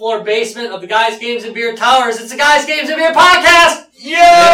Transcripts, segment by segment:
floor basement of the Guys, Games, and Beer Towers. It's the Guys, Games, and Beer podcast! Yay!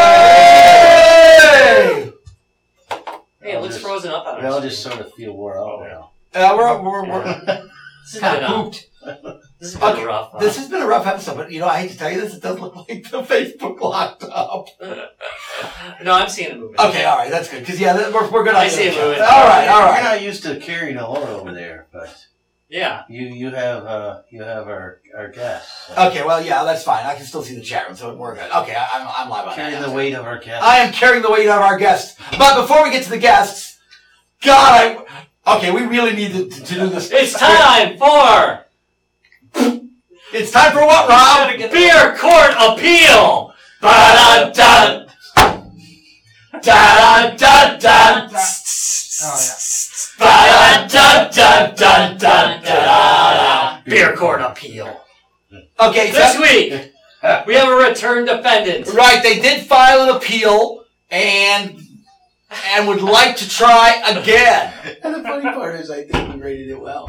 Hey, it looks frozen up out We all just sort of feel wore out now. This has been pooped. This has been rough. Huh? This has been a rough episode, but I hate to tell you this, it does look like the Facebook locked up. No, I'm seeing it moving. Okay, alright, that's good. Because, we're good on I see it moving. Alright. We're not used to carrying a load over there, but Yeah. you have our guests. Okay, well, yeah, that's fine. I can still see the chat room, so we're good. Okay, I'm live on Carrying that. the weight of our guests. I am carrying the weight of our guests. But before we get to the guests, God, we really need to do this. It's time for... It's time for what, Rob? Beer Court Appeal! Ba-da-dun! Da-da-dun-dun! Ba-da-dun-dun-dun-dun-da-da! Beer Court Appeal. Okay, This week, we have a return defendant. Right, they did file an appeal and would like to try again. And the funny part is, I think we rated it well.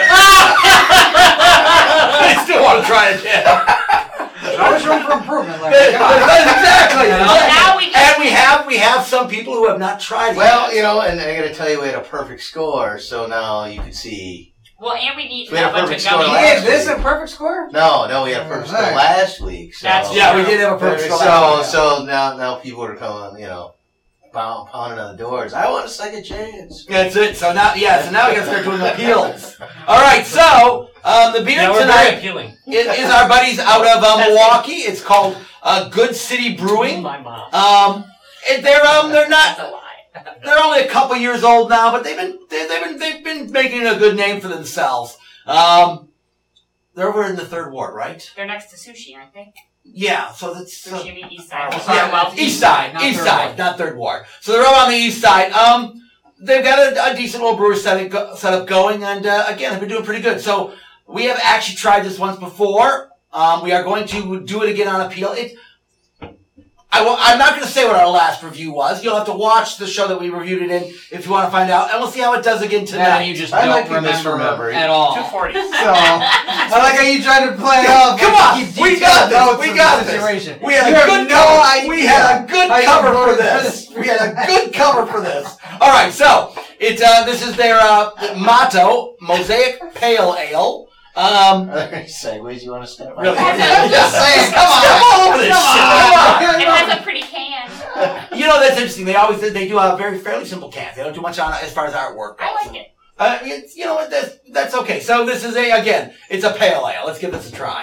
They still want to try again. There's always room for improvement. Exactly. Now We have some people who have not tried it. Well, and I got to tell you, we had a perfect score, so now you can see. Well, and we need We had a bunch of perfect score You gummies. gave this a perfect score? No, we had a perfect score last week. So. That's Yeah, we did have a perfect score. So now people are coming, pounding on the doors. I want a second chance. That's it. So now we got to start doing appeals. All right. So the beer Yeah, we're very tonight appealing. is our buddies out of Milwaukee. It's called Good City Brewing. My mom. They're not. That's a lie. They're only a couple years old now, but they've been making a good name for themselves. They're over in the Third Ward, right? They're next to Sushi, aren't they? Yeah. So that's. Sushi, the East Side. East Side, not Third Ward. So they're over on the East Side. They've got a decent little brewery setup going, and again, they've been doing pretty good. So we have actually tried this once before. We are going to do it again on appeal. I'm not going to say what our last review was. You'll have to watch the show that we reviewed it in if you want to find out, and we'll see how it does again tonight. You just I don't like to remember misremember at all. 240. So, I like how you tried to play it off. Come on, we got this. We got this. Situation. We had a good cover. We had a good cover for this. We had a good cover for this. All right, so this is their motto: Mosaic Pale Ale. Are there any segues you want to step on? Really? I'm just saying. Come on, step all over this shit. Come on. It has a pretty can. That's interesting. They do a fairly simple cans. They don't do much on as far as artwork goes. I like it. That's okay. So this is it's a pale ale. Let's give this a try.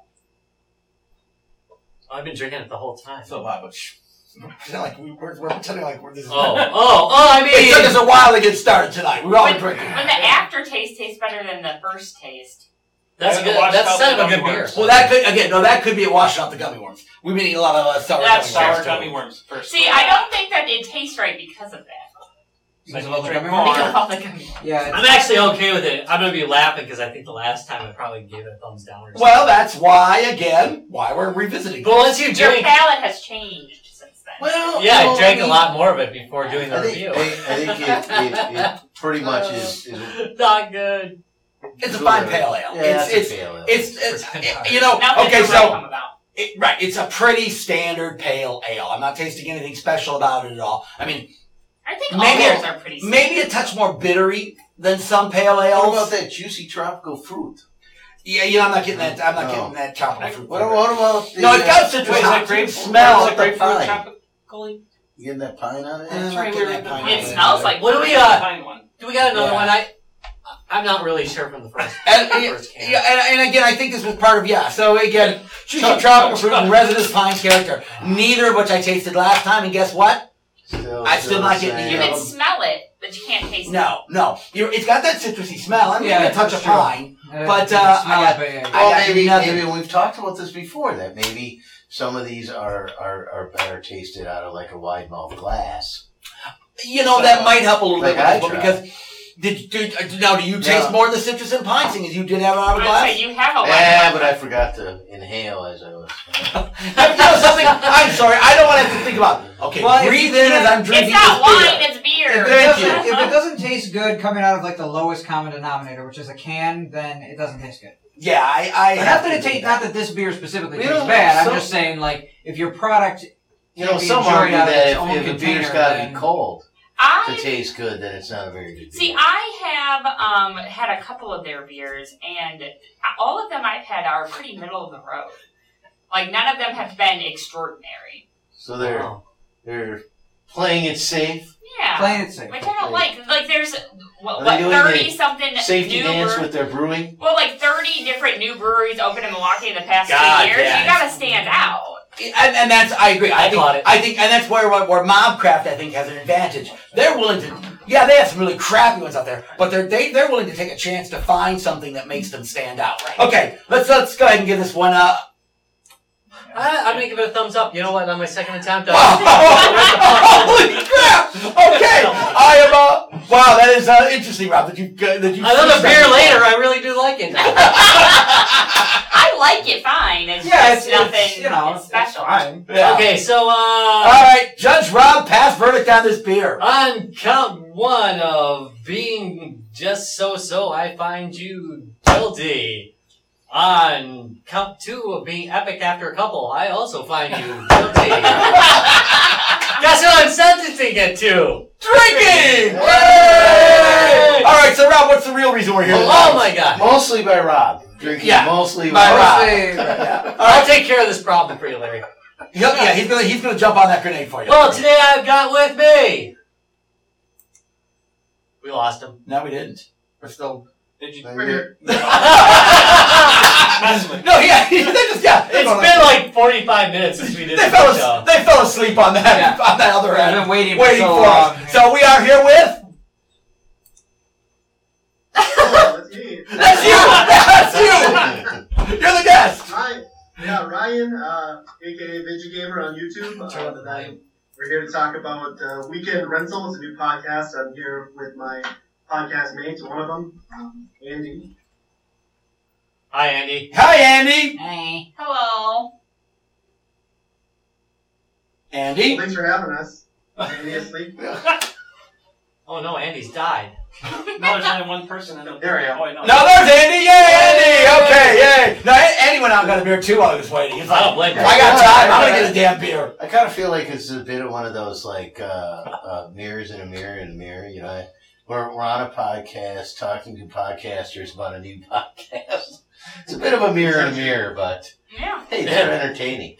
I've been drinking it the whole time. So we're pretending like we're this. I mean, It took us a while to get started tonight. We're all drinking. When the aftertaste tastes better than the first taste. that's Yeah, good. washed That's out kind the of a good gummy beer. worms. Well, that could be it washing out the gummy worms. We've been eating a lot of sour That's gummy worms. Sour gummy worms first. See, I don't think that it tastes right because of that. Because Like of all the drink gummy more. worms? Because of all the gummy worms. Yeah. I'm actually okay with it. I'm going to be laughing because I think the last time I probably gave it a thumbs down or something. Well, that's why we're revisiting. But once you Your drink... palate has changed since then. Well, Yeah, I drank a lot more of it before doing the I think review. it pretty much is Not good. It's a fine pale ale. Yeah, It's pale ale. Nothing okay, to so write home about. it's a pretty standard pale ale. I'm not tasting anything special about it at all. I mean, I think all maybe beers are pretty similar. maybe a touch more bittery than some pale What ales. about that juicy tropical fruit? Yeah, I'm not getting that. I'm not getting that tropical fruit. What about the, No, it's got citrus Wait, is hops. it grapefruit? Smell Is the it grapefruit pine. tropical? You getting that pine on it? I'm not getting that pine. It smells like What do we pine. got? Pine one. Do we got another Yeah. one? I'm not really sure from the first, And, first can. and again, I think this was part of, So again, juicy tropical fruit and resinous pine character. Neither of which I tasted last time, and guess what? I'm still not getting You either. can smell it, but you can't taste it. No. It's got that citrusy smell. I'm getting a touch of that's true. pine. But, you can smell I got- it, but yeah. I Well, got maybe nothing. we've talked about this before. That maybe some of these are better tasted out of like a wide mouth glass. That might help a little Like bit I with this one tried. because do you taste No. more of the citrus and pine, seeing as you did have it out of a I glass? would say you have a Yeah, but I forgot to inhale as I was. Something. I'm sorry. I don't want to have to think about. Okay, Well, breathe if- in as I'm drinking It's not this wine, beer. it's beer. Thank you. If it doesn't taste good coming out of like the lowest common denominator, which is a can, then it doesn't taste good. Yeah, I Not that this beer specifically You tastes know, bad. I'm some- just saying, like, if your product You know, can't be some enjoyed argue out of that its own if a container, beer's got to then- be cold to I taste good, then it's not a very good beer. see. I have had a couple of their beers, and all of them I've had are pretty middle of the road. Like none of them have been extraordinary. So they're playing it safe. Yeah. Playing it safe. Which I don't like. Like there's Are what they doing 30 something Safety new dance breweries. with their brewing. Well, like 30 different new breweries opened in Milwaukee in the past God, 2 years. yeah. You gotta stand out. And that's, I agree. I caught it. I think, and that's where Mobcraft, I think, has an advantage. They're willing to, yeah, they have some really crappy ones out there, but they're willing to take a chance to find something that makes them stand out. Right. Okay, let's go ahead and give this one I'm gonna give it a thumbs up. You know what? On my second attempt, holy crap! Okay, I am. Wow, that is interesting, Rob. That you. another beer later. I really do like it. I like it fine. It's just nothing it's special. fine. Yeah. Okay, so All right, Judge Rob, pass verdict on this beer. on count one of being just so, I find you guilty. On count two of being epic after a couple, I also find you guilty. Guess what I'm sentencing it to? Drinking! Yay! All right, so Rob, what's the real reason we're here? Oh my god. Mostly by Rob. Drinking Yeah, mostly by by Rob. Rob. I'll take care of this problem for you, Larry. Yeah, he's gonna jump on that grenade for you. Well, today I've got with me. We lost him. No, we didn't. We're still. Did you? We're here. No, yeah, It's been like 45 minutes since we did They the show. fell asleep on that other I've end. been waiting Waiting so for long. us. So we are here with. Oh, that's me. That's you. You're the guest. Hi. Yeah, Ryan, aka Vigigamer on YouTube. Turn up the volume. We're here to talk about Weekend Rental. It's a new podcast. I'm here with my podcast mates, one of them, Andy. Hi, Andy. Hi, Andy. Hey. Hello. Andy. Thanks for having us. Andy asleep? Oh no, Andy's died. No, there's only one person. There I am. Oh, wait, no. No, there's Andy. Yay, Andy. Okay, yay. No, Andy went out and got a beer too while he was waiting. He's I like, don't blame him. I got time. I'm gonna get a damn beer. I kind of feel like it's a bit of one of those like mirrors in a mirror in a mirror. You know, we're on a podcast talking to podcasters about a new podcast. It's a bit of a mirror in a mirror, but Yeah. hey, they're entertaining.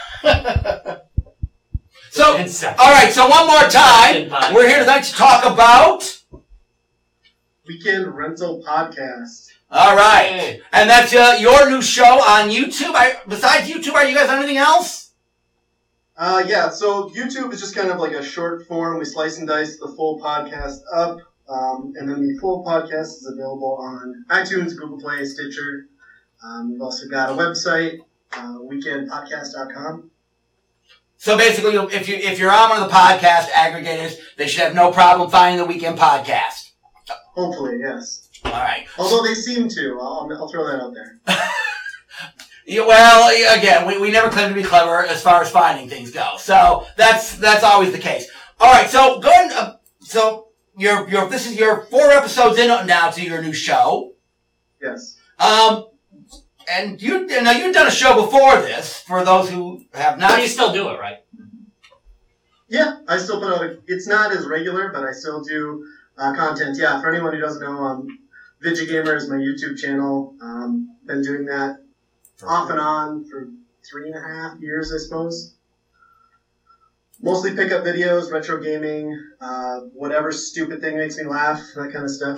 So, Inception. all right. So one more time, we're here tonight to talk about. Weekend Rental Podcast. All right, Hey. and that's your new show on YouTube. Besides YouTube, are you guys on anything else? Yeah, so YouTube is just kind of like a short form. We slice and dice the full podcast up. And then the full podcast is available on iTunes, Google Play, Stitcher. We've also got a website, weekendpodcast.com. So basically, if you're on one of the podcast aggregators, they should have no problem finding the Weekend Podcast. Hopefully, yes. All right. Although they seem to. I'll throw that out there. Yeah, well, again, we never claim to be clever as far as finding things go. So that's always the case. All right. So go ahead. So this is your 4 episodes in now to your new show. Yes. And you've done a show before this. For those who have But not, you still do it, right? Yeah, I still put out it's not as regular, but I still do content. Yeah, for anyone who doesn't know, Vigigamer is my YouTube channel. Been doing that off and on for 3.5 years, I suppose. Mostly pickup videos, retro gaming, whatever stupid thing makes me laugh, that kind of stuff.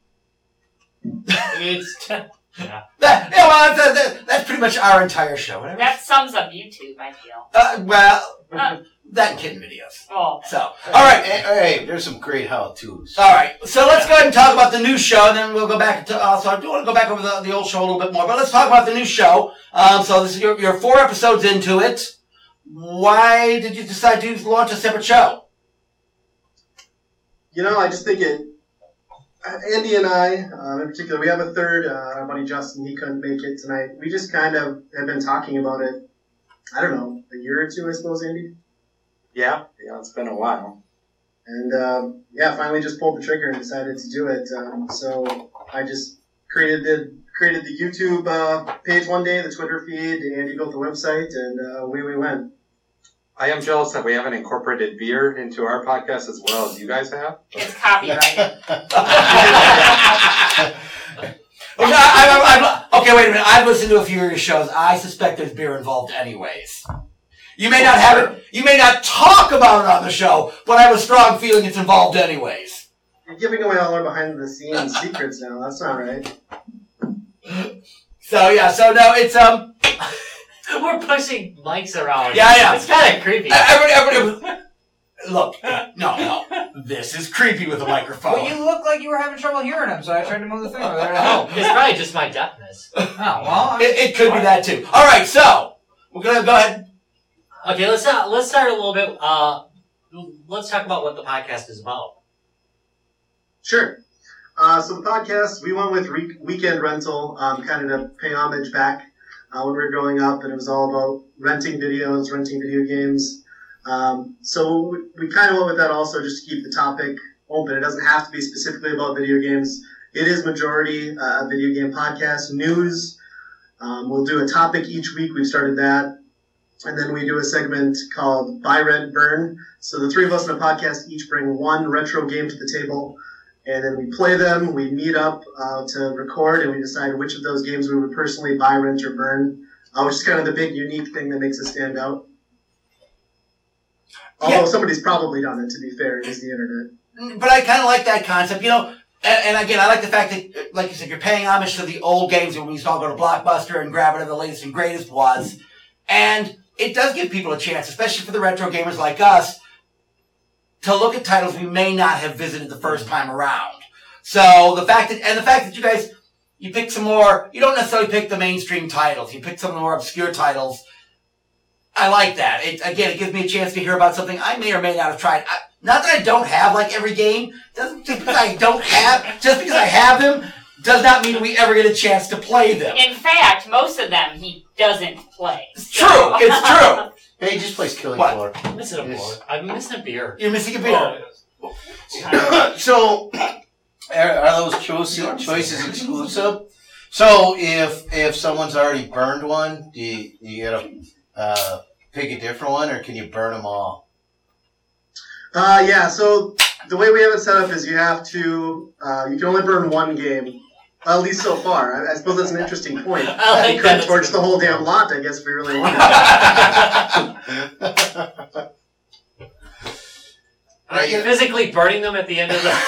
It's that's pretty much our entire show. Whatever. That sums up YouTube, I feel. That and kitten videos. Oh. So, all right. Hey, there's some great how-tos. All right, so let's go ahead and talk about the new show, and then we'll go back to. So I do want to go back over the old show a little bit more, but let's talk about the new show. So this is your 4 episodes into it. Why did you decide to launch a separate show? You know, I just think Andy and I, in particular, we have a third, our buddy Justin, he couldn't make it tonight. We just kind of have been talking about it, I don't know, a year or 2, I suppose, Andy? Yeah, it's been a while. And, finally just pulled the trigger and decided to do it. So I just created created the YouTube page one day, the Twitter feed, and Andy built the website, and away we went. I am jealous that we haven't incorporated beer into our podcast as well as you guys have. It's copyrighted. Okay, wait a minute. I've listened to a few of your shows. I suspect there's beer involved anyways. You may not have it, you may not talk about it on the show, but I have a strong feeling it's involved anyways. You're giving away all our behind-the-scenes secrets now. That's not right. So no, it's We're pushing mics around. Yeah. It's kind of creepy. everybody, look, no, this is creepy with a microphone. Well, you look like you were having trouble hearing him, so I tried to move the thing over there to help. It's probably just my deafness. Oh, well, It could be that too. All right, so we're gonna go ahead. Okay, let's start a little bit. Let's talk about what the podcast is about. Sure. So the podcast, we went with Weekend Rental, kind of to pay homage back when we were growing up, and it was all about renting videos, renting video games. So we kind of went with that also just to keep the topic open. It doesn't have to be specifically about video games. It is majority a video game podcast. News, we'll do a topic each week. We've started that. And then we do a segment called Buy, Rent, Burn. So the three of us in a podcast each bring one retro game to the table. And then we play them, we meet up to record, and we decide which of those games we would personally buy, rent, or burn, which is kind of the big unique thing that makes us stand out. Although somebody's probably done it, to be fair, it is the internet. But I kind of like that concept, you know. And again, I like the fact that, like you said, you're paying homage to the old games when we used to all go to Blockbuster and grab whatever the latest and greatest was. And it does give people a chance, especially for the retro gamers like us, to look at titles we may not have visited the first time around. So the fact that you guys, you pick some more, you don't necessarily pick the mainstream titles, you pick some of the more obscure titles. I like that. It gives me a chance to hear about something I may or may not have tried. Not that I don't have like every game. Just because I have them, does not mean we ever get a chance to play them. In fact, most of them he doesn't play. It's true. It's true. Hey, he just plays Killing What? Floor. I'm missing a board. I'm missing a beer. You're missing a beer. So, are those choices exclusive? So, if someone's already burned one, do you gotta pick a different one, or can you burn them all? Yeah, so the way we have it set up is you have to, you can only burn one game, at least so far. I suppose that's an interesting point. I like You could that. torch the whole damn lot, I guess, if we really wanted. Are you physically burning them at the end of the...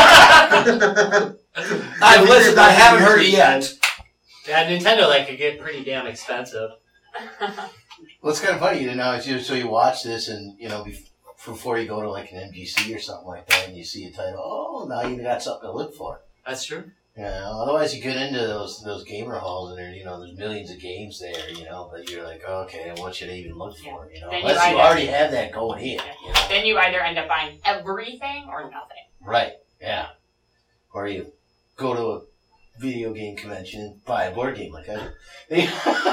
I've listened. I haven't heard it yet. Yeah, Nintendo, that could get pretty damn expensive. Well, it's kind of funny, you know, so you watch this and, you know, before you go to like an MGC or something like that and you see a title, oh, now you got something to look for. That's true. You know, otherwise you get into those gamer halls and there, you know, there's millions of games there, you know, but you're like, okay, what should I even look for, you know, Then unless you you either- already have that going in, you know. Then you either end up buying everything or nothing. Right, yeah. Or you go to a video game convention and buy a board game like I did.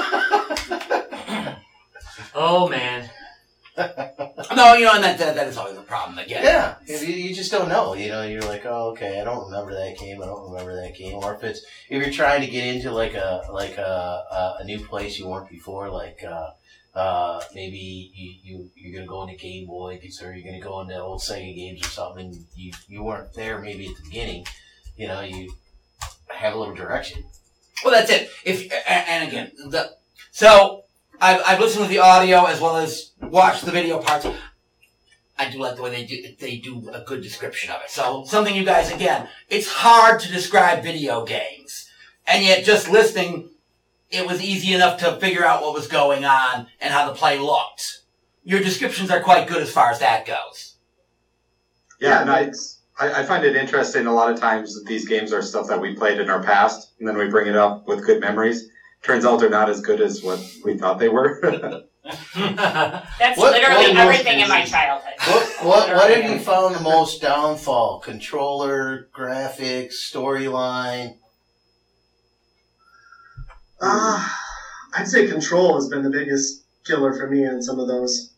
Oh, man. No, you know, and that is always a problem again. Yeah, you just don't know. You know, you're like, oh, okay, I don't remember that game. Or if you're trying to get into like a new place you weren't before, like maybe you're gonna go into Game Boy, or you're gonna go into old Sega games or something, and you weren't there maybe at the beginning. You know, you have a little direction. Well, that's it. So I've listened to the audio as well as watched the video parts. I do like the way they do a good description of it. So something you guys, again, it's hard to describe video games. And yet just listening, it was easy enough to figure out what was going on and how the play looked. Your descriptions are quite good as far as that goes. Yeah, and I find it interesting a lot of times that these games are stuff that we played in our past, and then we bring it up with good memories. Turns out they're not as good as what we thought they were. That's What literally most everything in my childhood. What have you found the most downfall? Controller, graphics, storyline? I'd say Control has been the biggest killer for me in some of those.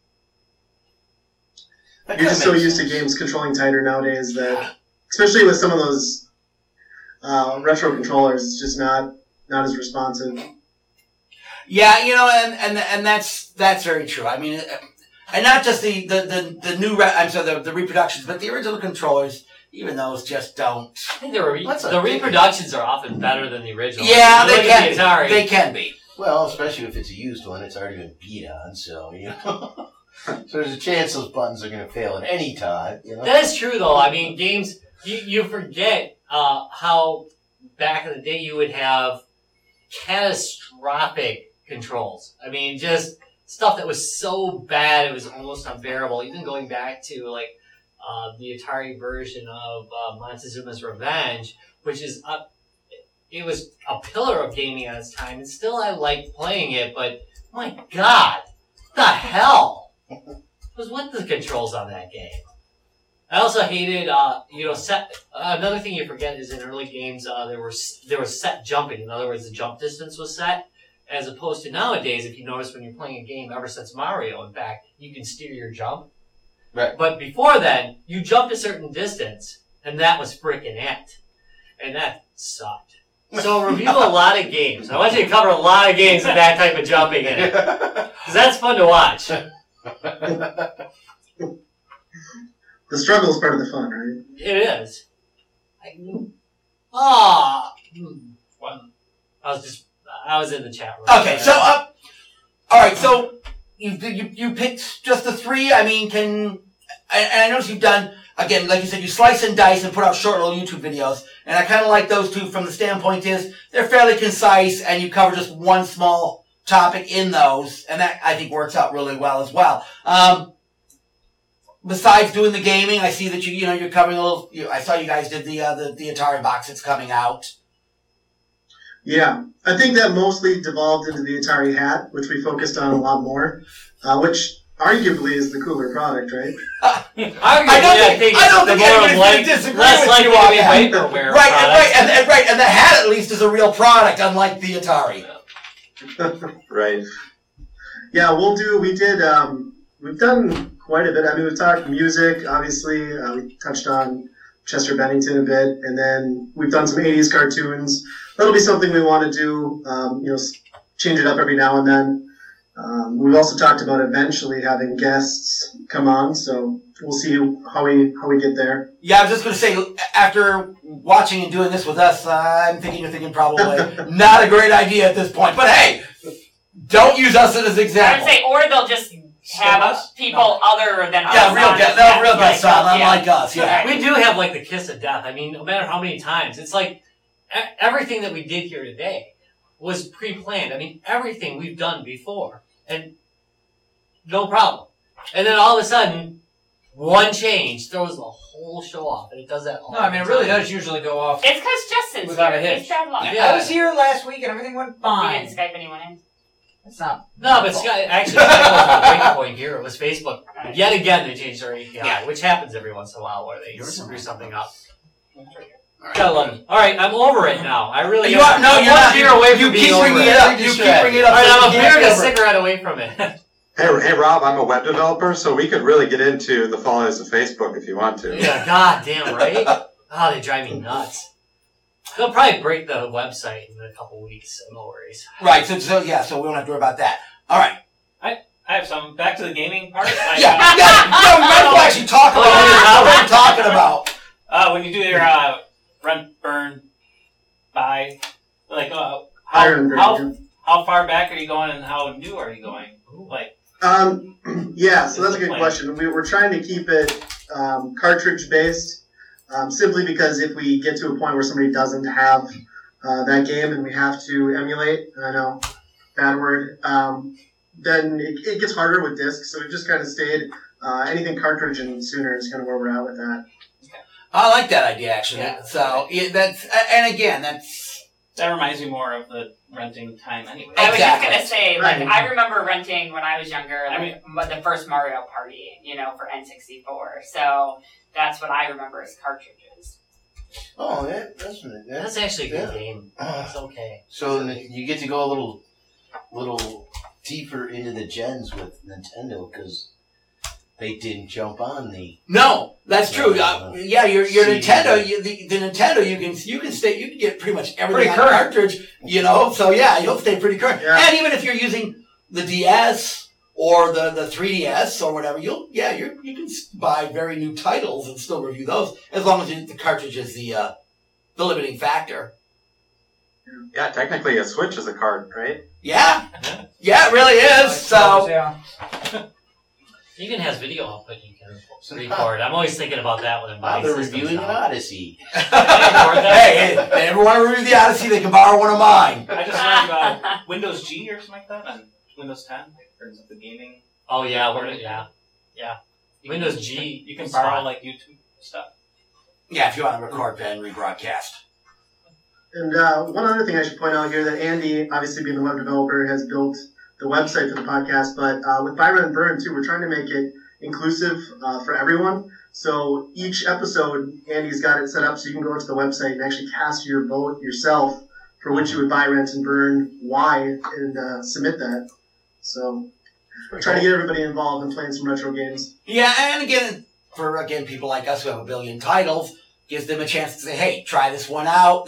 That You're kinda just so makes used sense. to games controlling tighter nowadays that, especially with some of those retro controllers, it's just not not as responsive. Yeah, and that's very true. I mean, and not just the reproductions, but the original controllers. Even those just don't. I think the reproductions are often better than the original. Yeah, they can. Atari, they can be. Well, especially if it's a used one, it's already been beat on, so so there's a chance those buttons are going to fail at any time. That is true, though. I mean, games you forget how back in the day you would have catastrophic controls. I mean, just stuff that was so bad it was almost unbearable. Even going back to the Atari version of Montezuma's Revenge, which is it was a pillar of gaming at its time, and still I liked playing it, but my God, what the hell was with the controls on that game? I also hated, another thing you forget is in early games, there was set jumping. In other words, the jump distance was set, as opposed to nowadays, if you notice when you're playing a game ever since Mario, in fact, you can steer your jump. Right. But before then, you jumped a certain distance, and that was frickin' it. And that sucked. So review a lot of games. I want you to cover a lot of games with that type of jumping in it. Because that's fun to watch. The struggle is part of the fun, right? It is. I was in the chat room. Okay, so all right, so you picked just the three. I mean, and I noticed you've done, again, like you said, you slice and dice and put out short little YouTube videos, and I kind of like those two from the standpoint is they're fairly concise, and you cover just one small topic in those, and that I think works out really well as well. Besides doing the gaming, I see that you're covering a little. I saw you guys did the Atari box that's coming out. Yeah, I think that mostly devolved into the Atari hat, which we focused on a lot more, which arguably is the cooler product, right? I don't think anybody's going to disagree with you on that. Vaporware Right, and the hat at least is a real product, unlike the Atari. Right. Yeah, we've done quite a bit. I mean, we've talked music, obviously. We touched on Chester Bennington a bit, and then we've done some 80s cartoons. That'll be something we want to do, change it up every now and then. We've also talked about eventually having guests come on, so we'll see how we get there. Yeah, I was just going to say, after watching and doing this with us, I'm thinking you're thinking probably not a great idea at this point. But hey, don't use us as an example. I would say, or they'll just have people other than us. Yeah, real guests on, unlike us. Yeah, we do have the kiss of death. I mean, no matter how many times, it's like everything that we did here today was pre-planned. I mean, everything we've done before, and no problem. And then all of a sudden, one change throws the whole show off, and it does that all No, I mean, it really does usually go off. It's because Justin's without here. a hitch. He's bad luck. Yeah. I was here last week and everything went You fine. didn't Skype anyone in. It's not. No, but actually, that wasn't a breaking point here. It was Facebook. Yet again, they changed their API, which happens every once in a while where they screw something up. Gotta love it. All right, I'm over it now. I really You are. No, you're not. Beer away from You being keep over bringing it. it up. You keep bringing it up. All right, I'm a so you beer can't and a get over it. cigarette away from it. Hey, Rob, I'm a web developer, so we could really get into the followers of Facebook if you want to. Yeah, god damn, right? Oh, they drive me nuts. They'll probably break the website in a couple weeks, so no worries. Right. So we don't have to worry about that. All right. I have some. Back to the gaming part. We might as well actually talk about what we're talking about. When you do your rent, burn, buy, how far back are you going and how new are you going? Yeah, so that's a good question. We're trying to keep it cartridge based, simply because if we get to a point where somebody doesn't have that game and we have to emulate, I know, bad word, then it gets harder with discs. So we've just kind of stayed anything cartridge and sooner is kind of where we're at with that. I like that idea actually. Yeah. So That reminds me more of the renting time anyway. I was just Exactly. gonna say, Right. I remember renting when I was younger, the first Mario Party, for N64. So that's what I remember as cartridges. Oh, That's actually a good game. It's okay. So you get to go a little deeper into the gens with Nintendo because they didn't jump on the. No, that's true. Yeah, your CD. Nintendo, the Nintendo, you can get pretty much everything Pretty on a current. cartridge, you know. So yeah, you'll stay pretty current. Yeah. And even if you're using the DS or the 3DS or whatever, you can buy very new titles and still review those as long as the cartridge is the limiting factor. Yeah, technically a Switch is a card, right? Yeah, it really is. So yeah. It even has video output you can record. I'm always thinking about that when I'm Wow, buying they're systems reviewing an now. Odyssey. hey, if they ever want to review the Odyssey, they can borrow one of mine. I just learned Windows G or something like that on Windows 10. Turns up the gaming. Oh yeah, yeah. Windows G. You can is borrow fine. like YouTube stuff. Yeah, if you want to record and rebroadcast. And one other thing I should point out here that Andy, obviously being the web developer, has built the website for the podcast. But with Byron and Burn, too, we're trying to make it inclusive for everyone. So each episode, Andy's got it set up so you can go into the website and actually cast your vote yourself for which you would buy, rent, and burn, why, and submit that. So we're trying to get everybody involved in playing some retro games. Yeah, and again, for people like us who have a billion titles, gives them a chance to say, hey, try this one out.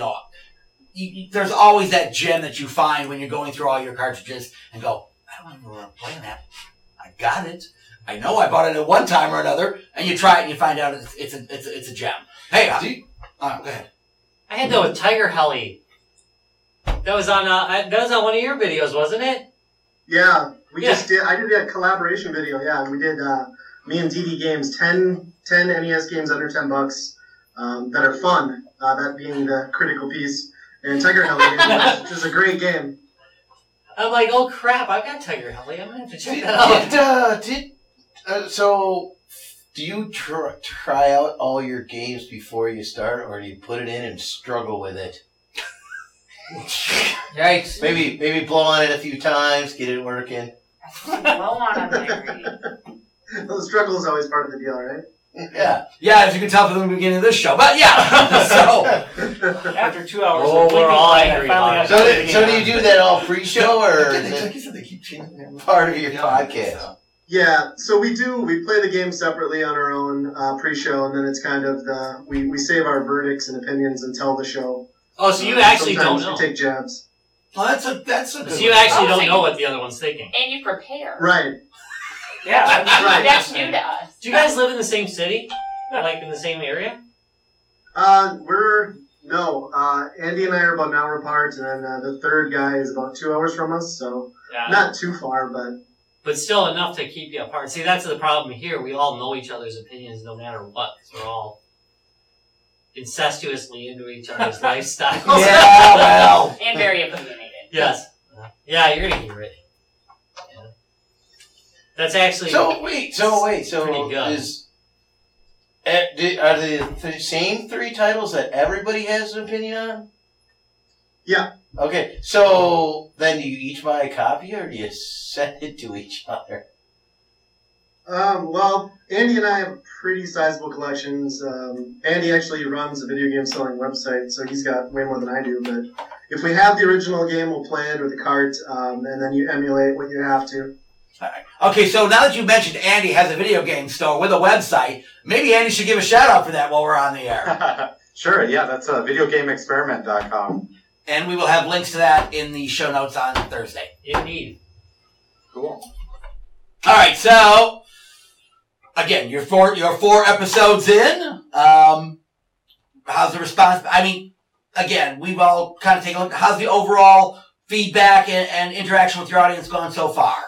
There's always that gem that you find when you're going through all your cartridges and go, I don't even remember playing that. I got it. I know I bought it at one time or another, and you try it and you find out it's a gem. Hey, go ahead. I had that with Tiger Heli. That was on one of your videos, wasn't it? Yeah, Yeah. I did a collaboration video. Yeah, we did me and DD Games 10 NES games under $10 that are fun. That being the critical piece, and Tiger Heli, which is a great game. I'm like, oh crap! I've got Tiger Heli. I'm gonna have to check that out. So, do you try out all your games before you start, or do you put it in and struggle with it? Yikes. Maybe blow on it a few times, get it working. Blow on them, The struggle is always part of the deal, right? Yeah. Yeah, as you can tell from the beginning of this show. But yeah, so After 2 hours Oh, of we're blinking all light, angry I finally about got So, it. so do you do that all pre-show, or is like it you said, they keep changing their part of your podcast? Yeah, so we play the game separately on our own pre-show, and then it's kind of we save our verdicts and opinions until the show. Oh, so you actually don't Sometimes know. we take jabs. Well, that's a good So you one. actually Oh, don't so know you- what the other one's thinking. And you prepare. Right. Yeah, Right. That's new to us. Do you guys live in the same city? Like in the same area? Andy and I are about an hour apart, and then the third guy is about 2 hours from us, so Yeah. not too far, but But still enough to keep you apart. See, that's the problem here. We all know each other's opinions no matter what, because we're all incestuously into each other's lifestyles. Yeah, well. And very opinionated. Yes. Yeah, you're gonna hear it. Yeah. That's actually So wait, Pretty good. are the same three titles that everybody has an opinion on? Yeah. Okay, so then do you each buy a copy, or do you send it to each other? well, Andy and I have pretty sizable collections. Andy actually runs a video game selling website, so he's got way more than I do. But if we have the original game, we'll play it with a cart, and then you emulate what you have to. Okay, so now that you mentioned Andy has a video game store with a website, maybe Andy should give a shout out for that while we're on the air. Sure, yeah, that's videogameexperiment.com. And we will have links to that in the show notes on Thursday. indeed. Cool. All right, so again, you're four episodes in. How's the response? I mean, again, we've all kind of taken a look. How's the overall feedback and interaction with your audience going so far?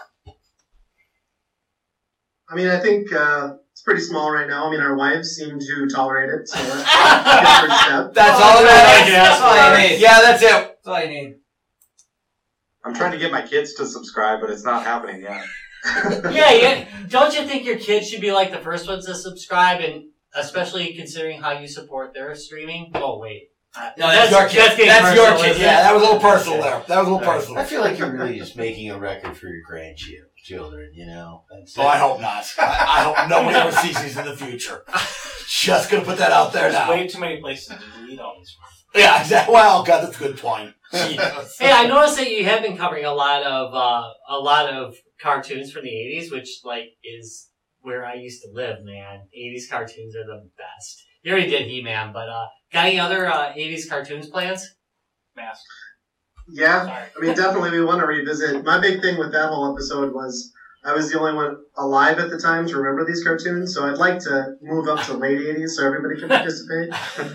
I mean, I think it's pretty small right now. I mean, our wives seem to tolerate it, so that's a good first step. That's all that matters. That's all you need. Yeah, that's it. That's all you need. I'm trying to get my kids to subscribe, but it's not happening yet. Yeah. Don't you think your kids should be like the first ones to subscribe, and especially considering how you support their streaming? Oh wait. No, that's your kid. getting That's your personal, kid. isn't Yeah, it? that was a little personal there. That was a little I personal. feel like you're really just making a record for your grandchildren, you know? That's Oh, I hope not. I hope nobody ever sees these in the future. Just gonna put that out there There's now. way too many places to delete all these. Yeah, exactly. Well, God, that's a good point. Jesus. Hey, I noticed that you have been covering a lot of cartoons from the '80s, which like is where I used to live, man. 80s cartoons are the best. You already did He-Man, but got any other 80s cartoons plans? Mask. Yeah, Sorry. I mean, definitely we want to revisit. My big thing with that whole episode was I was the only one alive at the time to remember these cartoons, so I'd like to move up to late 80s so everybody can participate.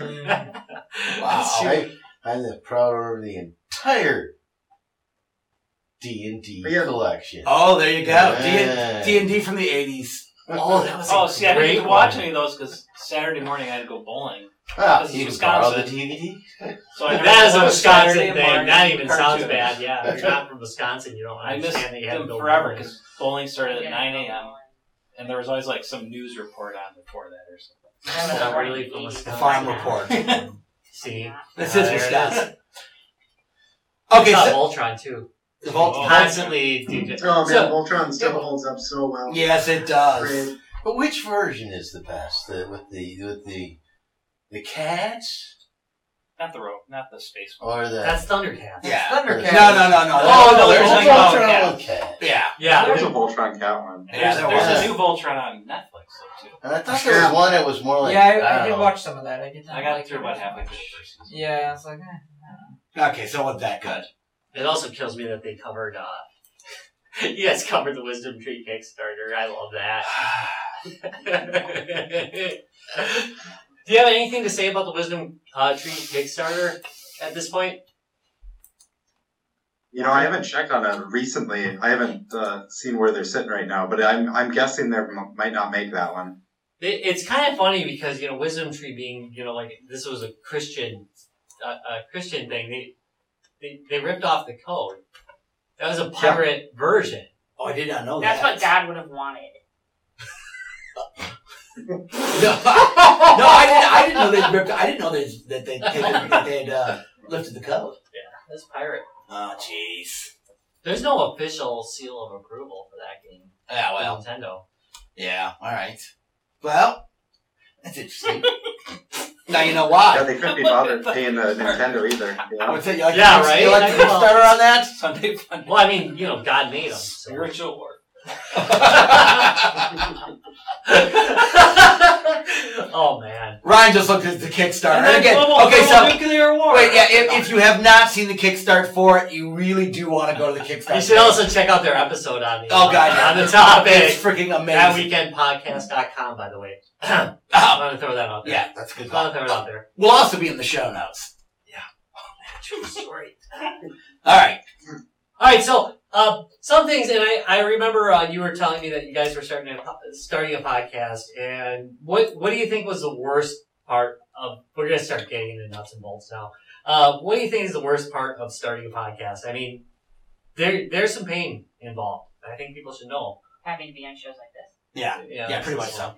Wow. I'm the proud of the entire D&D Yeah. collection. Oh, there you go. Yeah. D&D from the 80s. Oh, that was Oh, a see, I great didn't get to watch one. any of those because Saturday morning I had to go bowling. Ah, This is you can borrow the Wisconsin. DVD. So I That is a never Wisconsin Saturday thing. morning That even sounds cartoons. bad. Yeah, if you're not from Wisconsin, you don't I missed understand that you have to them go forever bowling. because bowling started at Yeah. 9 a.m. and there was always like some news report on before that or something. That's not really from The Wisconsin. farm report. See, This Ah, is there it Wisconsin. Okay, Okay, so so Voltron too. the Volt- Constantly DJ. Oh man, So, Voltron still holds up so well. yes, it does. Great. But which version is the best? With the cats Not the space one. or the that's Thundercats. Yeah. Thundercats. No. Oh, no, there's Voltron. like Voltron cat. yeah. Yeah, There's a Voltron cat one. Yeah, There's, there there's was. a new Voltron on Netflix though too. And I thought there was one that was more like Yeah, I don't did know. watch some of that. I did not I got like through it. about halfway through the first season. Yeah, I was like, eh. Okay, so what's that good? it also kills me that they covered. You guys covered the Wisdom Tree Kickstarter. I love that. Do you have anything to say about the Wisdom Tree Kickstarter at this point? You know, I haven't checked on it recently. I haven't seen where they're sitting right now, but I'm guessing they might not make that one. It's kind of funny because Wisdom Tree being like this was a Christian thing. They ripped off the code. That was a pirate version. Oh, I did not know That's that. what God would have wanted. No, I didn't know they ripped. I didn't know that they had lifted the code. That's pirate. Oh, jeez. There's no official seal of approval for that game. Yeah, from well, Nintendo. yeah. All right. Well, that's interesting. Now you know Yeah, why. they couldn't be bothered paying the Nintendo either. You know? What's it? You like Yeah, the, right? You like the I know. Kickstarter on that? Sunday fun. Well, I mean, God made them. So. Spiritual war. Oh man. Ryan just looked at the Kickstarter. And then again, global so nuclear war. wait, yeah. If you have not seen the Kickstart for it, you really do want to go to the Kickstarter. You should also check out their episode on the Oh, God, yeah. on the topic. It's freaking amazing. ThatWeekendPodcast.com, by the way. I Oh, want to throw that out there. yeah, that's a good. I want to Call. throw it out there. We'll also be in the show notes. True story. All right. All right, so some things, and I remember you were telling me that you guys were starting a podcast, and what do you think was the worst part of? We're gonna start getting into nuts and bolts now. What do you think is the worst part of starting a podcast? I mean, there's some pain involved. I think people should know. Having to be on shows like this. Yeah, pretty much so.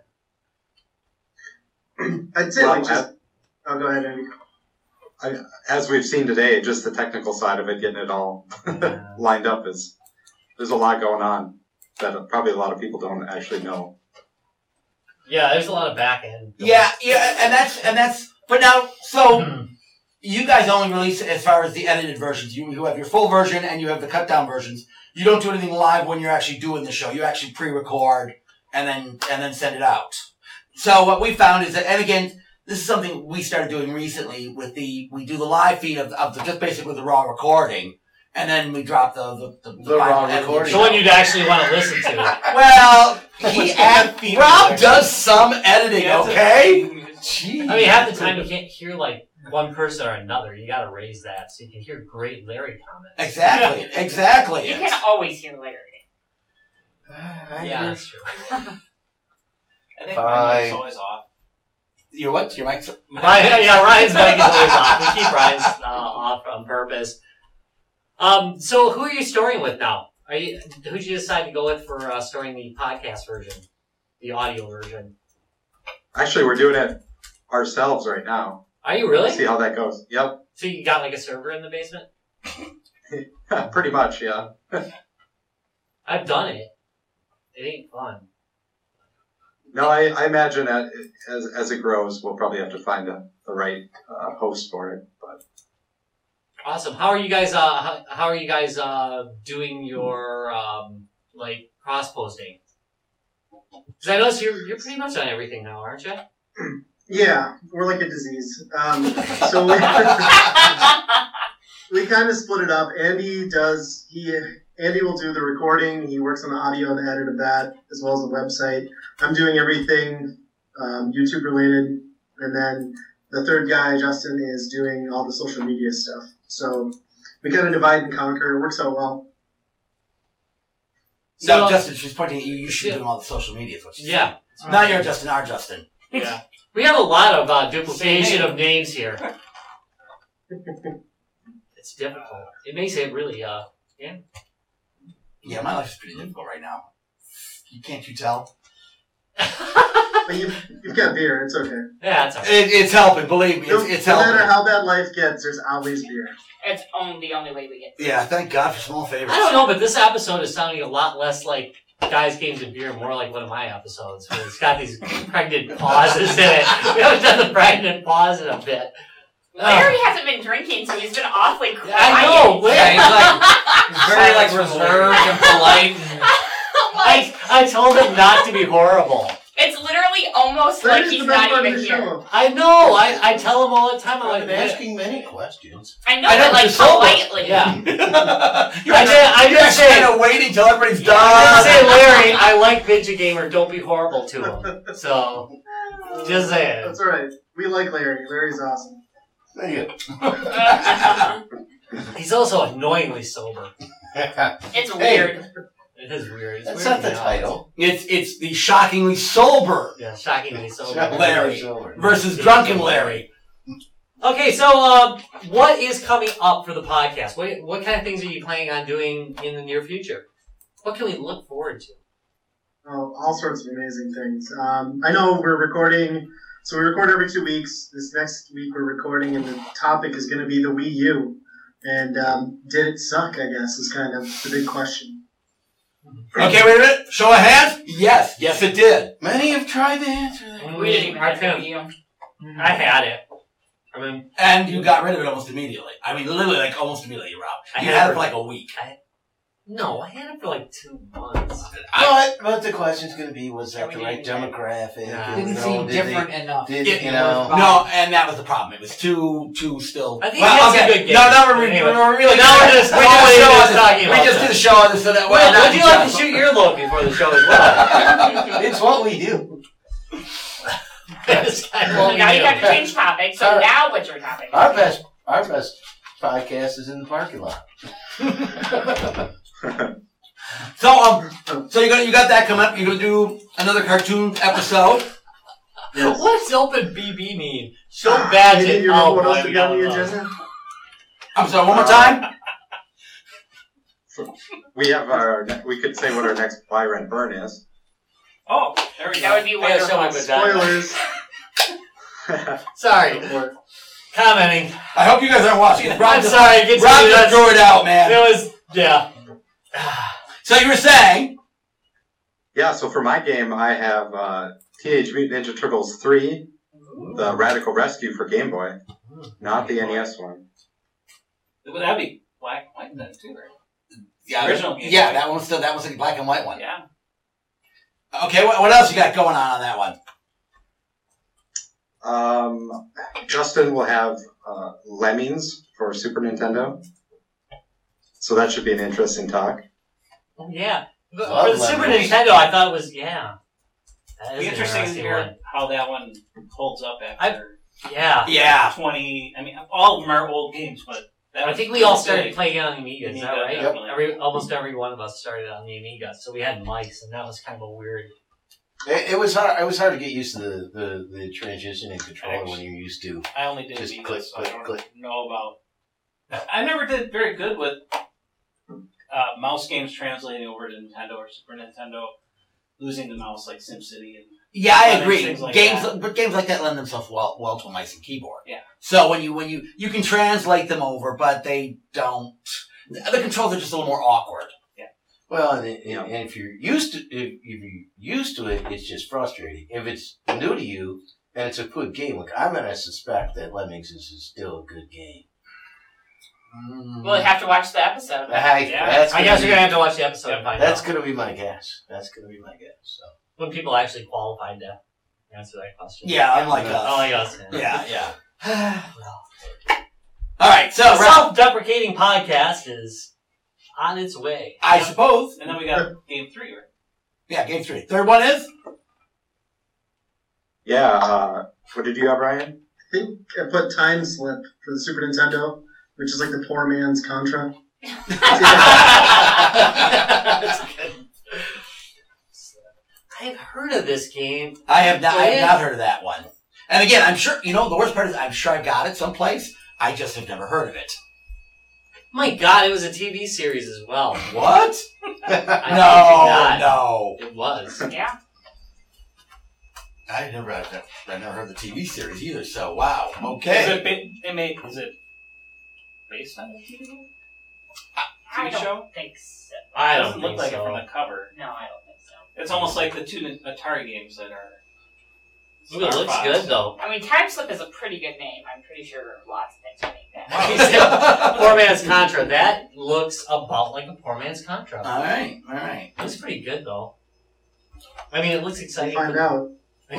I'd say Well, like just. Oh, go ahead, Andy. As we've seen today, just the technical side of it, getting it all Yeah. lined up there's a lot going on that probably a lot of people don't actually know. Yeah, there's a lot of back end. Yeah, and that's. But now, so you guys only release it as far as the edited versions. You have your full version and you have the cut down versions. You don't do anything live when you're actually doing the show. You actually pre-record and then send it out. So what we found is that, and again, this is something we started doing recently we do the live feed of just basically the raw recording, and then we drop the raw final edited recording. The one you'd actually want to listen to. Well, feed Rob there? does some editing, Yeah, it's okay? Jeez. I mean, half the time you can't hear like one person or another. You got to raise that so you can hear great Larry comments. Exactly. You can always hear Larry. Yeah, that's true. I think Bye. my mic's always off. Your what? Your mic's... Ryan's mic is always off. We keep Ryan's off on purpose. So who are you storing with now? Who'd you decide to go with for storing the podcast version, the audio version? Actually, we're doing it ourselves right now. Are you really? See how that goes. Yep. So you got like a server in the basement? Pretty much, yeah. I've done it. It ain't fun. No, I imagine that as it grows, we'll probably have to find the right host for it. But Awesome. How are you guys? How are you guys doing your like cross posting? Because I noticed you're pretty much on everything now, aren't you? Yeah, we're like a disease. So we kind of split it up. Andy will do the recording. He works on the audio and the edit of that, as well as the website. I'm doing everything YouTube related, and then the third guy, Justin, is doing all the social media stuff. So we kind of divide and conquer. It works out well. No, Justin, she's pointing at you. You should be doing all the social media. Yeah. Not your Justin, our Justin. Yeah. We have a lot of duplication of names here. It's difficult. It makes it really, yeah. Yeah, my life is pretty difficult right now. Can't you tell? But you've got beer. It's okay. Yeah, it's okay. It's helping. Believe me, it's helping. No matter how bad life gets, there's always beer. It's the only way we get. Yeah, thank God for small favors. I don't know, but this episode is sounding a lot less like Guys, Games, and Beer, more like one of my episodes, where it's got these pregnant pauses in it. We haven't done the pregnant pause in a bit. Larry hasn't been drinking, so he's been awfully quiet. I know. Yeah, he's very like reserved and polite. I told him not to be horrible. It's literally almost That like is he's the best not part of even the here. show. I know. I tell him all the time. I'm I've like, been asking many questions. I know, I know, but like you're sober. politely. yeah. You're I you're just kind say, of waiting till everybody's I done. say, Larry, I like Vidya Gamer. Don't be horrible to him. So, just saying. That's all right. We like Larry. Larry's awesome. Thank you. He's also annoyingly sober. It's Hey. weird. It is weird. It's That's weird not the now. title. It's the shockingly sober Yeah, shockingly sober. Larry versus drunken Larry. Okay, so what is coming up for the podcast? What kind of things are you planning on doing in the near future? What can we look forward to? Oh, all sorts of amazing things. I know we're recording, so we record every 2 weeks. This next week we're recording, and the topic is going to be the Wii U. And did it suck, I guess, is kind of the big question. Okay, wait a minute. Show of hands. Yes, it did. Many have tried to answer that. We didn't even have to I you. I had it. I mean, And you got rid of it almost immediately. I mean, literally, like almost immediately. You're out. You had it for like a week. no, I had it for like 2 months. But the question's going to be, was that Yeah, the we right didn't demographic? Yeah. You Didn't know, seem did different enough. Did, Yeah, you know, No, and that was the problem. It was too still. I think it's a good game. No, Anyway. we're really. Now we're just talking We about just that. did a show on this. So that, Well, not would you like to shoot your load before the show as well? it's what we do. It's kind of Well, what now we you do. have to change topics. So Alright. now what's your topic? Our best podcast is in the parking lot. So you got that coming up. You're gonna do another cartoon episode. Yes. What does open BB mean? Show You badge didn't it. remember Oh, what else boy, we got on the we got agenda? I'm sorry. One more time. We have we could say what our next buy, rent, burn is. Oh, there we go. That would be Yeah, show wonderful. my vagina. Spoilers. Sorry, commenting. I hope you guys aren't watching. Rob I'm just- sorry. It gets Rob me just nuts. threw it out, man. It was, yeah. So you were saying? Yeah, so for my game, I have Teenage Mutant Ninja Turtles 3, the Radical Rescue for Game Boy, not the NES one. Would that be black and white then too, right? Yeah, Original Game yeah. Boy. That was like a black and white one. Yeah. Okay, what else you got going on that one? Justin will have Lemmings for Super Nintendo. So that should be an interesting talk. Oh, yeah. But Love for the Super Lemons. Nintendo, I thought it was, yeah. That It'd is be an interesting to hear one. how that one holds up after Yeah. Yeah. 20. I mean, all of them are old games, but that I was think we all pretty started big. playing on the Amiga, is that Amiga, right? definitely. Almost every one of us started on the Amiga, so we had mice, and that was kind of a weird. It was hard. It was hard to get used to the transition and controller when you're used to. I only did Just Amiga, click, so I click, don't click. know about. I never did very good with mouse games translating over to Nintendo or Super Nintendo, losing the mouse like SimCity and. Yeah, I Other agree. things like games, that. but games like that lend themselves well to a mice and keyboard. Yeah. So when you can translate them over, but they don't. The controls are just a little more awkward. Well, and if you're used to if you're used to it, it's just frustrating. If it's new to you and it's a good game, like I'm gonna suspect that Lemmings is still a good game. We'll have to watch the episode. I guess you're gonna have to watch the episode and find That's out. gonna be my guess. So. When people actually qualified to answer that question. Yeah, unlike us. Unlike us. Yeah. Well, All right, so the self-deprecating podcast is on its way. I suppose. And then we got game 3, right? Yeah, game 3. Third one is? Yeah, what did you have, Ryan? I think I put Time Slip for the Super Nintendo, which is like the poor man's Contra. That's good. I've heard of this game. I have not heard of that one. And again, I'm sure, the worst part is I'm sure I've got it someplace. I just have never heard of it. My God, it was a TV series as well. What? No. It was. Yeah. I never heard the TV series either, so wow. Okay. Is it based on the TV game? I TV show? don't think so. I It don't doesn't look think like so. it from the cover. No, I don't think so. It's almost like the 2 Atari games that are. Ooh, it looks Star good Fox. though. I mean, Time Slip is a pretty good name. I'm pretty sure lots of things would make that. Poor man's Contra. That looks about like a poor man's Contra. All right. Looks pretty good though. I mean, it looks We'll exciting. find out.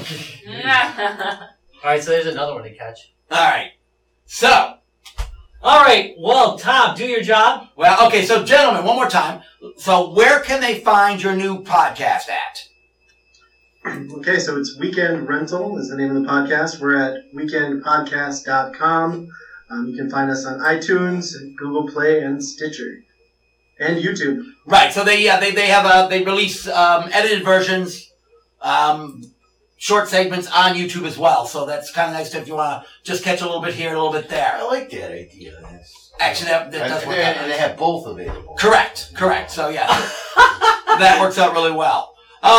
Alright, so there's another one to catch. All right. So, Alright, well, Tom, do your job. okay, so gentlemen, one more time. So where can they find your new podcast at? Okay, so it's Weekend Rental is the name of the podcast. We're at weekendpodcast.com. You can find us on iTunes, Google Play, and Stitcher, and YouTube. Right, so they release edited versions, short segments on YouTube as well. So that's kind of nice if you want to just catch a little bit here, a little bit there. I like that idea. Actually, that does work out. And they have both available. Correct. So yeah, that works out really well.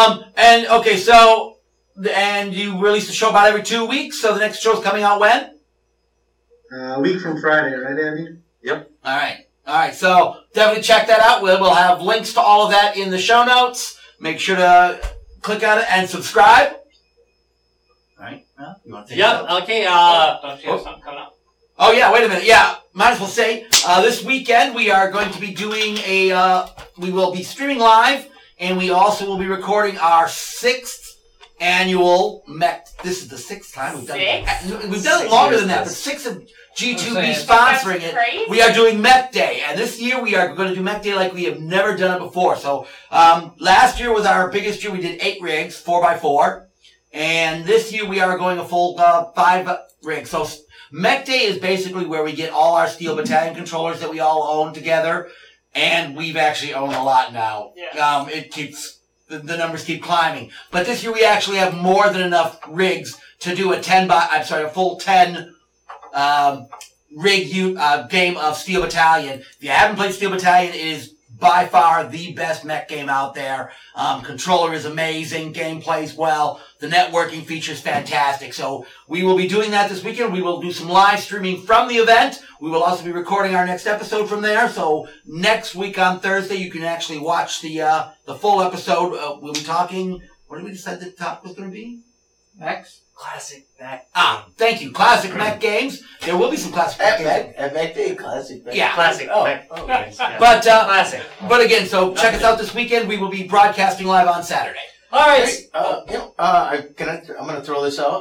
And you release the show about every 2 weeks. So the next show's coming out when? A week from Friday, right, Andy? Yep. All right. So definitely check that out. We'll have links to all of that in the show notes. Make sure to click on it and subscribe. All right. Well, you want to take Yep, it out? okay, Don't you have something coming up? Oh yeah, wait a minute. Yeah, might as well say, this weekend we are going to be doing we will be streaming live, and we also will be recording our 6th annual MEC. This is the 6th time we've done it. We've done it longer than that, but 6th of G2B sponsoring it. Crazy. We are doing MEC Day, and this year we are going to do MEC Day like we have never done it before. So, last year was our biggest year. We did 8 rigs, 4x4. And this year we are going a full 5 rigs. So MEC Day is basically where we get all our Steel Battalion controllers that we all own together, and we've actually owned a lot now. Yeah. The numbers keep climbing. But this year we actually have more than enough rigs to do a full 10 rig game of Steel Battalion. If you haven't played Steel Battalion, it is by far the best mech game out there. Controller is amazing. Game plays well. The networking features fantastic. So we will be doing that this weekend. We will do some live streaming from the event. We will also be recording our next episode from there. So next week on Thursday, you can actually watch the full episode. We'll be talking. What did we decide the topic was going to be? Next. classic mech. Thank you. Classic mech games. There will be some classic mech games. At Mech Day, classic. Yeah. Classic mech. Oh, games, yeah. But classic. But again, so check us out this weekend. We will be broadcasting live on Saturday. All right. I'm going to throw this out.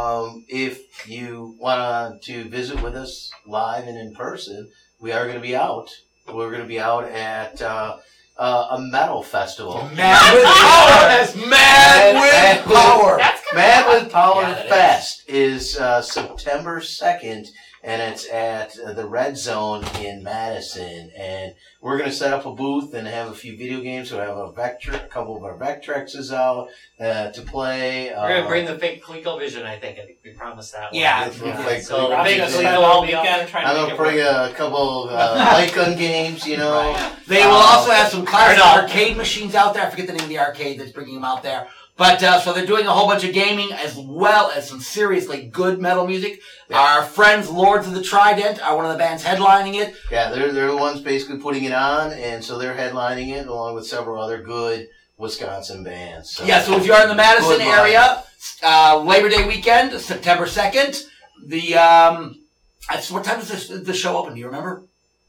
If you want to visit with us live and in person, we are going to be out. We're going to be out at a metal festival. Mad with power. Mad with power. That's coming Mad up. with Power Yeah, that Fest is September 2nd, and it's at the Red Zone in Madison. And we're going to set up a booth and have a few video games. So we have a couple of our Vectrexes out to play. We're gonna bring the fake ColecoVision. I think we promised that one. Yeah. With fake So the ColecoVision. fake Rob's gonna spend Coleco all will be out. weekend trying I'm to going make to it bring work. a couple of light gun games, you know. They will also have some classic Fair enough. arcade machines out there. I forget the name of the arcade that's bringing them out there. But, so they're doing a whole bunch of gaming as well as some seriously good metal music. Yeah. Our friends Lords of the Trident are one of the bands headlining it. Yeah, they're the ones basically putting it on, and so they're headlining it along with several other good Wisconsin bands. So. Yeah, so if you are in the Madison Good area, Labor Day weekend, September 2nd, what time does the show open? Do you remember?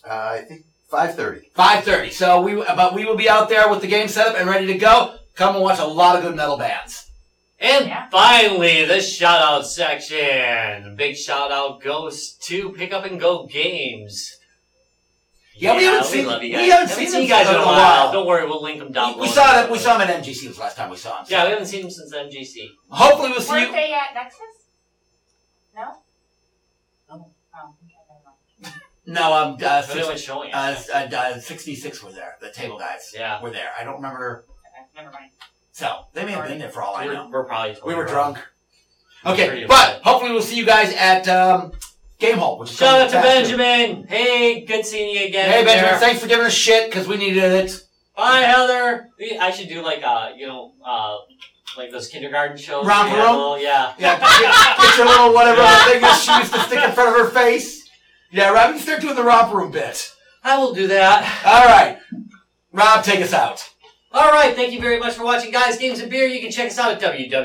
I think 5:30. 5:30. So we will be out there with the game set up and ready to go. Come and watch a lot of good metal bands. And finally, the shout out section. Big shout out goes to Pick Up and Go Games. Yeah, we haven't seen love you guys. we haven't seen you guys in a while. Don't worry, we'll link them down below. We saw them at MGC was the last time we saw them. So. Yeah, we haven't seen them since MGC. Hopefully we'll see Weren't you. they at Nexus? No? No. Oh, okay, No, They went showing it. 66 were there. The table guys Yeah. were there. I don't remember. okay, never mind. So they may have been there for all I know. We're probably totally We were wrong. drunk. Okay, Pretty but hopefully we'll see you guys at Game Hall. Which is Shout out to coming fast, too. Benjamin. Hey, good seeing you again. Hey Benjamin, there. thanks for giving us shit because we needed it. Bye, Heather. I should do like like those kindergarten shows. Romper We had a room? little- Yeah. Yeah, get your little whatever thing that she used to stick in front of her face. Yeah, Rob, you start doing the romper room bit. I will do that. All right, Rob, take us out. All right, thank you very much for watching Guys, Games, and Beer. You can check us out at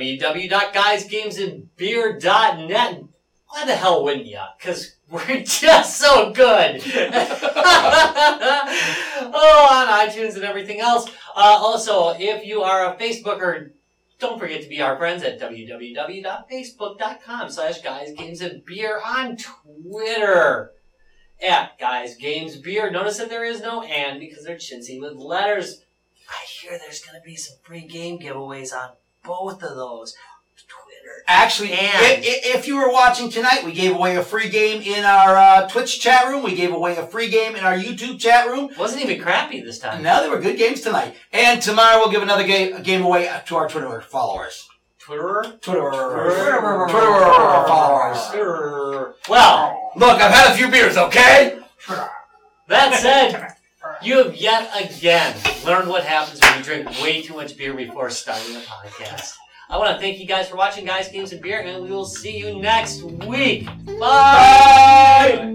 www.guysgamesandbeer.net. Why the hell wouldn't you? Because we're just so good. On iTunes and everything else. Also, if you are a Facebooker, don't forget to be our friends at www.facebook.com/guysgamesandbeer, on Twitter at Guys Games Beer. Notice that there is no and because they're chintzy with letters. I hear there's going to be some free game giveaways on both of those. Twitter. Actually, And- if you were watching tonight, we gave away a free game in our Twitch chat room. We gave away a free game in our YouTube chat room. Wasn't even crappy this time. No, there were good games tonight. And tomorrow we'll give another game away to our Twitter followers. Twitter? Twitter followers. Twitter. Well, Look, I've had a few beers, okay? that said, you have yet again learned what happens when you drink way too much beer before starting a podcast. I want to thank you guys for watching Guys, Games, and Beer, and we will see you next week. Bye!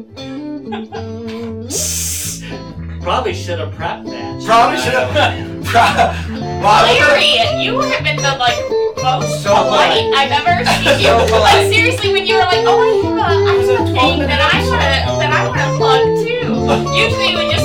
Probably should have prepped that. Probably should have. Larry, you have been the most So polite I've ever seen you. Like seriously, when you were like, "Oh, I have a thing that I want to plug too." Usually you would just